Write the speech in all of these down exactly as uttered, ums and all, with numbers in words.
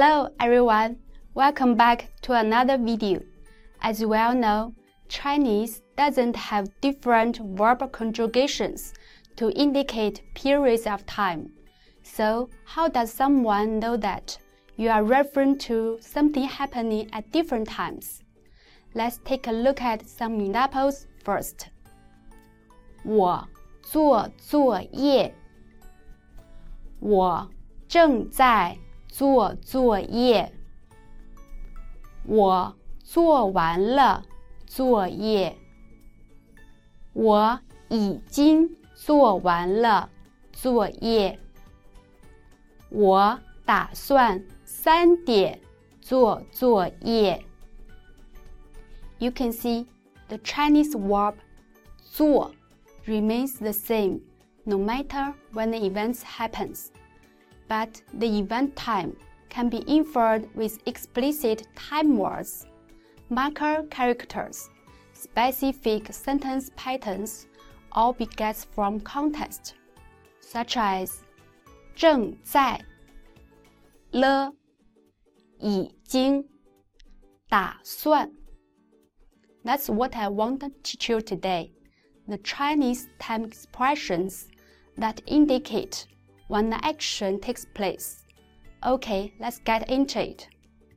Hello everyone, welcome back to another video. As you well know, Chinese doesn't have different verb conjugations to indicate periods of time. So how does someone know that you are referring to something happening at different times? Let's take a look at some examples first. 我做作业。我正在做作业。我做完了作业。我已经做完了作业。我打算三点做作业。You can see the Chinese verb 做 remains the same no matter when the event happens, but the event time can be inferred with explicit time words, marker characters, specific sentence patterns, or begets from context, such as 正在了已经打算 That's what I want to teach you today. The Chinese time expressions that indicate when the action takes place. Okay, let's get into it.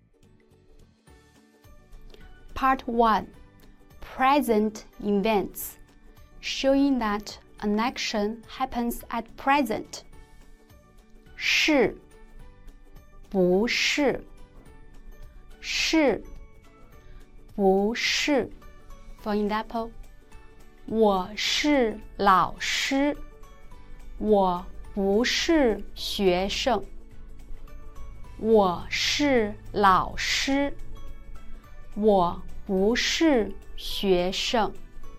Part one. Present events, showing that an action happens at present. 是不是是不是 For example, 我是老师，我不是学生。我是老师，我不是学生。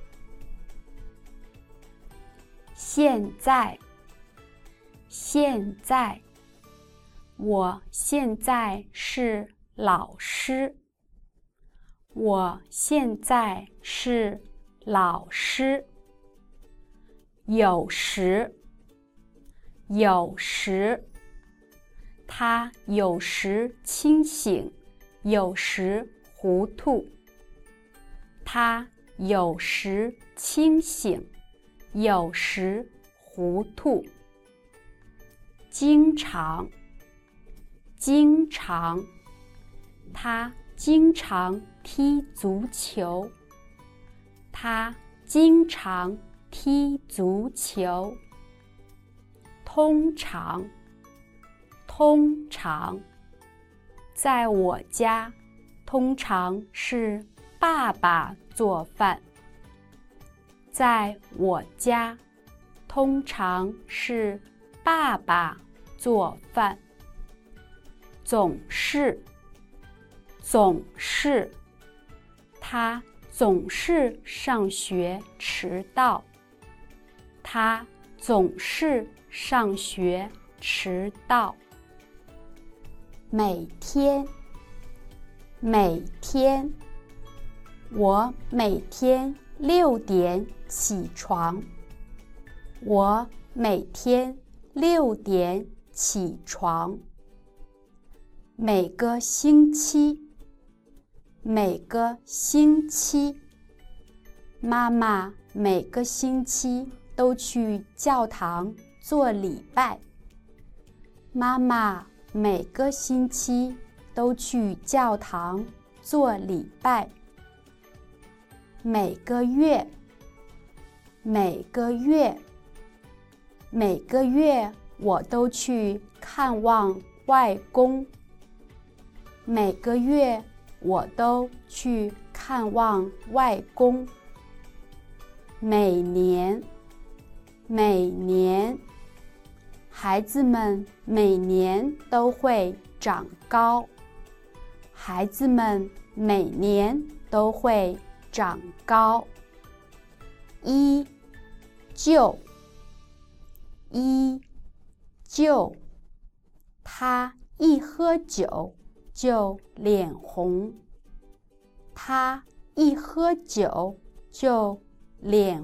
现在，现在，我现在是老师。我现在是老师。有时，有时，他有时清醒，有时糊涂。他有时清醒，有时糊涂。经常，经常，他经常踢足球。他经常踢足球。通常，通常，在我家，通常是爸爸做饭。在我家，通常是爸爸做饭。总是，总是，他总是上学迟到。他总是上学迟到。每天，每天，我每天六点起床。我每天六点起床。每个星期，每个星期，妈妈每个星期都去教堂做礼拜。妈妈每个星期都去教堂做礼拜。每个月，每个月，每个月我都去看望外公。每个月我都去看望外公。每年，每年，孩子们每年都会长高。孩子们每年都会长高。依旧，依旧，他一喝酒就脸红。他一喝酒就脸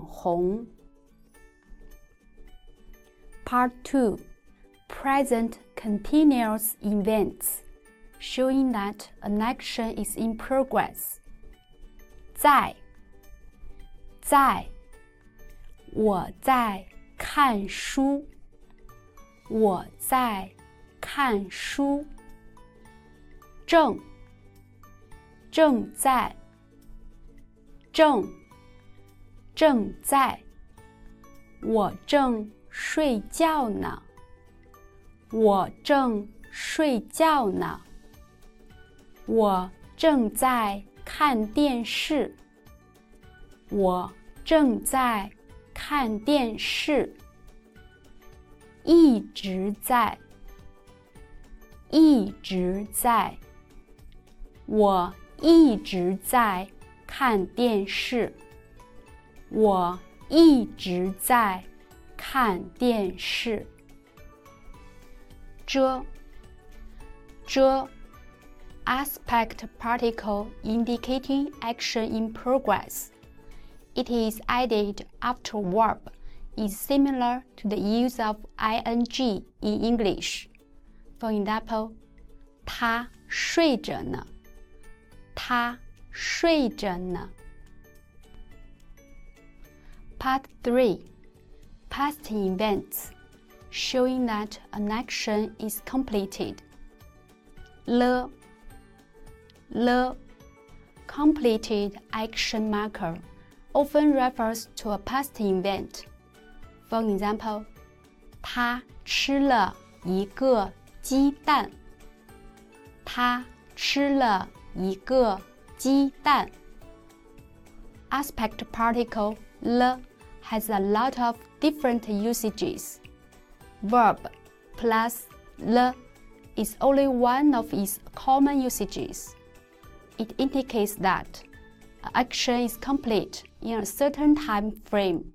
红。Part two. Present continuous events, showing that an action is in progress. 在，在，我在看书，我在看书。正，正在，正，正在，我正睡觉呢，我正睡觉呢。我正在看电视，我正在看电视。一直在，一直在，我一直在看电视，我一直在看电视。遮，遮 aspect particle indicating action in progress. It is added after verb. Is similar to the use of ing in English. For example, 他睡着呢，他睡着呢。Part three. Past events, showing that an action is completed. 了，了 completed action marker often refers to a past event. For example, 他吃了一个鸡蛋，他吃了一个鸡蛋。Aspect particle 了 has a lot of different usages. Verb plus 了 is only one of its common usages. It indicates that an action is complete in a certain time frame.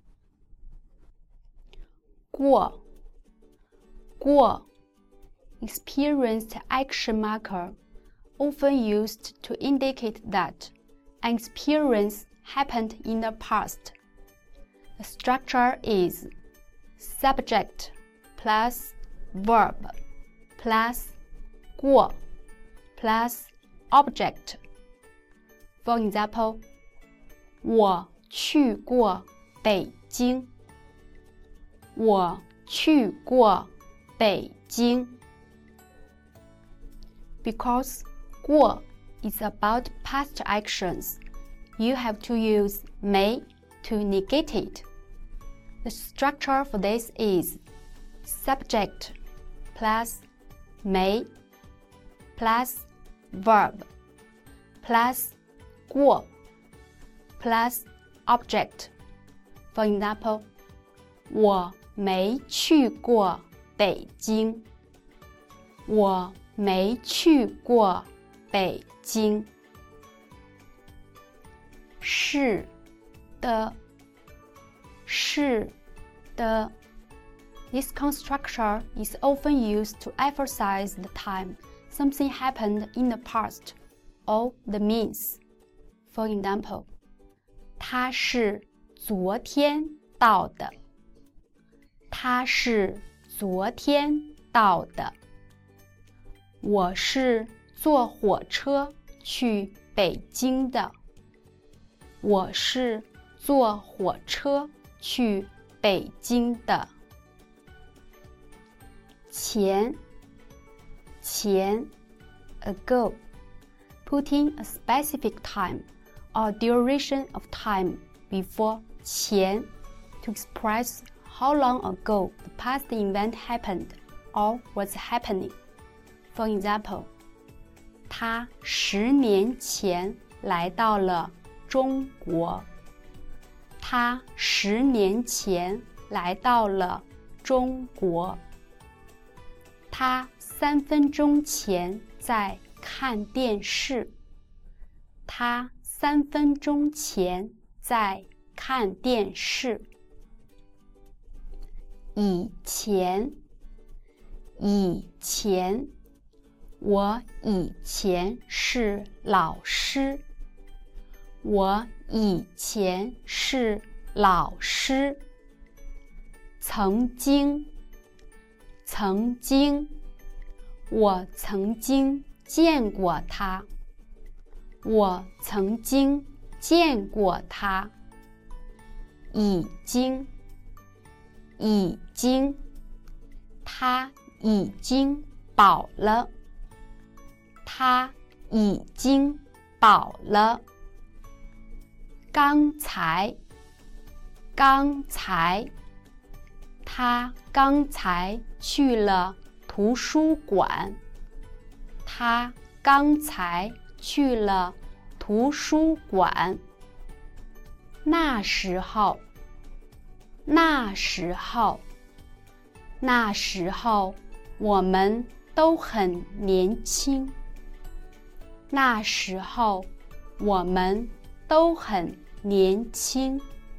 过，过 experienced action marker, often used to indicate that an experience happened in the past. The structure is subject plus verb plus 过 plus object. For example, 我去过北京，我去过北京。Because 过 is about past actions, you have to use may to negate it. The structure for this is subject plus may plus verb plus 过 plus object. For example, 我没去过北京，我没去过北京。是的，是的 This construction is often used to emphasize the time something happened in the past or the means. For example, 他是昨天到的，他是昨天到的。我是坐火车去北京的，我是坐火车去北京的。前，前 ago, putting a specific time or duration of time before 前 to express how long ago the past event happened or was happening. For example, 他十年前来到了中国。他十年前来到了中国。他三分钟前在看电视。他三分钟前在看电视。以前，以前，我以前是老师。我以前是老师。曾经，曾经，我曾经见过他。我曾经见过他。已经，已经，他已经饱了。他已经饱了。刚才，刚才，他刚才去了图书馆。他刚才去了图书馆。那时候，那时候，那时候我们都很年轻。那时候我们都很年轻。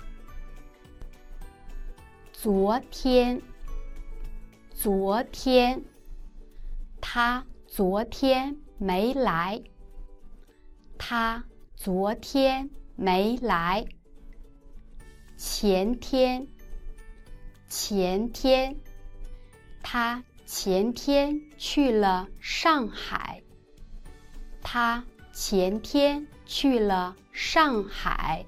昨天，昨天，他昨天没来。他昨天没来。前天，前天，他前天去了上海。他前天去了上海。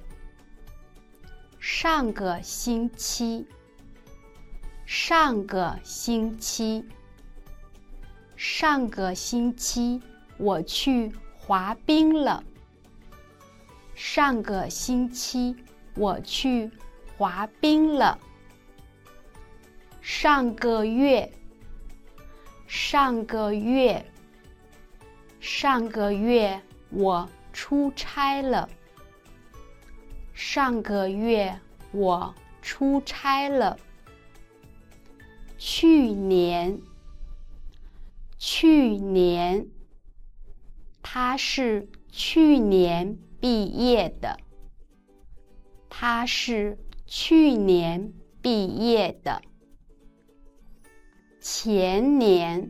上个星期，上个星期，上个星期我去滑冰了。上个星期我去滑冰了。上个月，上个月，上个月我出差了。上个月我出差了。去年，去年，他是去年毕业的。他是去年毕业的。前年，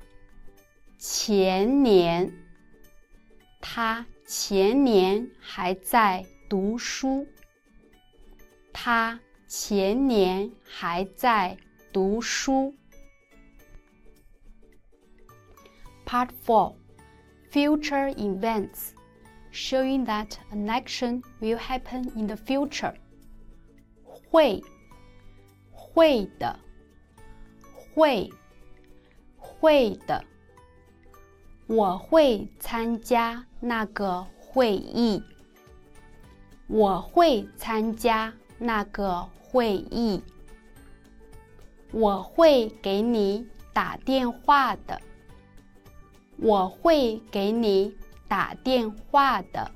前年，他前年还在读书。他前年还在读书。Part four. Future events, showing that an action will happen in the future. 会，会的，会，会的。我会参加那个会议。我会参加那个会议。我会给你打电话的。我会给你打电话的。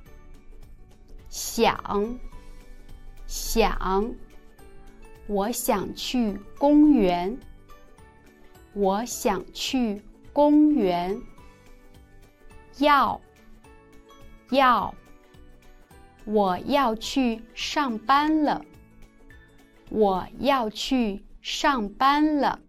想，想，我想去公园。我想去公园。要，要，我要去上班了。我要去上班了。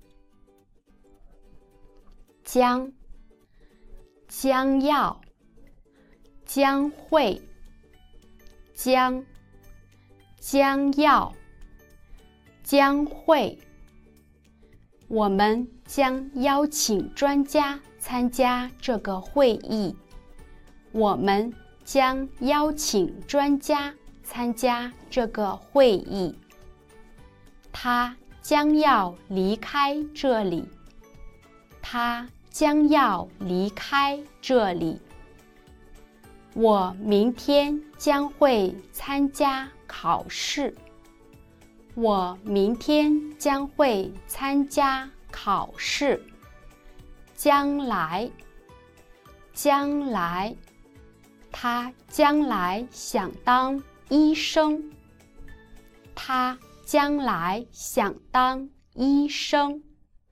将，将要，将会，将，将要，将会。我们将邀请专家参加这个会议。我们将邀请专家参加这个会议。他将要离开这里。他将要离开这里。我明天将会参加考试。我明天将会参加考试。将来，将来，他将来想当医生。他将来想当医生。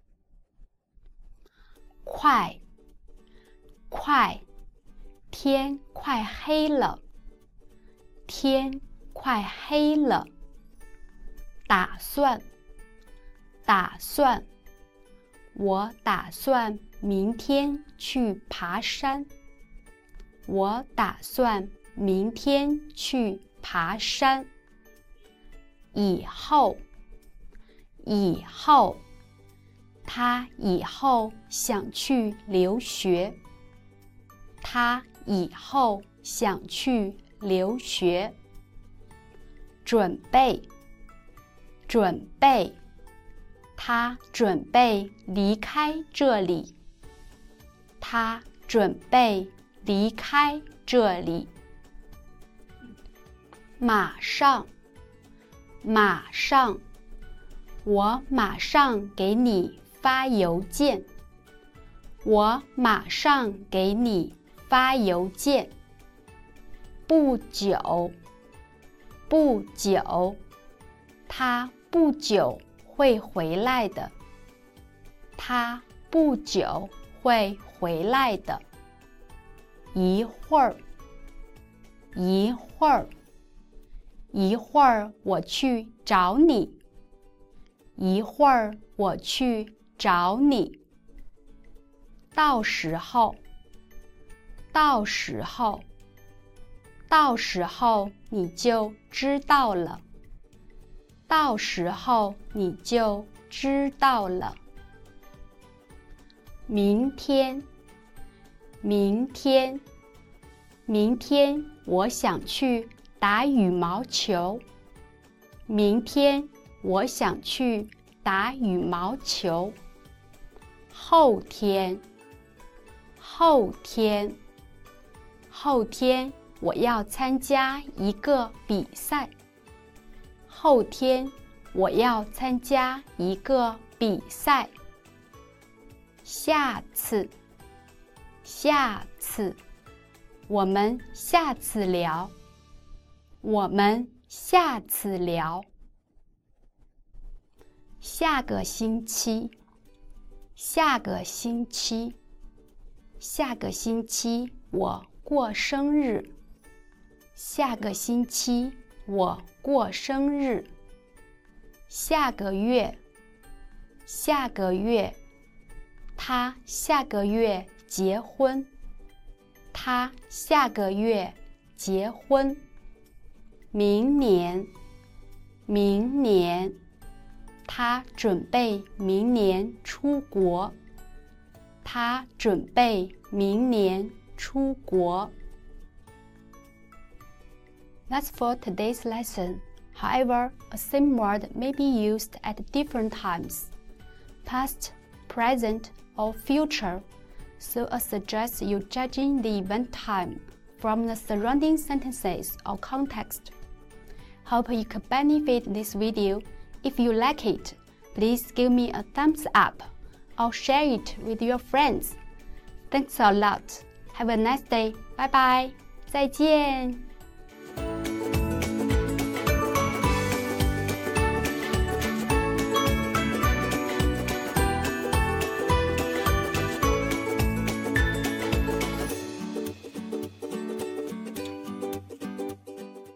快，快，天快黑了。天快黑了。打算，打算，我打算明天去爬山。我打算明天去爬山。以后，以后，他以后想去留学。 他以后想去留学。准备，准备，他准备离开这里。他准备离开这里。马上，马上，我马上给你发邮件。我马上给你发邮件。不久，不久，他不久会回来的。他不久会回来的。一会儿，一会儿，一会儿我去找你。一会儿我去找你。到时候，到时候，到时候你就知道了。到时候你就知道了。明天，明天，明天我想去打羽毛球。明天我想去打羽毛球。后天，后天，后天我要参加一个比赛。后天我要参加一个比赛。下次，下次，我们下次聊。我们下次聊。下个星期，下个星期，下个星期我过生日。下个星期我过生日。下个月，下个月，他下个月结婚。他下个月结婚。明年，明年，他准备明年出国。他准备明年出国。That's for today's lesson. However, a same word may be used at different times, past, present, or future, so I suggest you judging the event time from the surrounding sentences or context. Hope you could benefit this video. If you like it, please give me a thumbs up or share it with your friends. Thanks a lot. Have a nice day. Bye bye. 再见。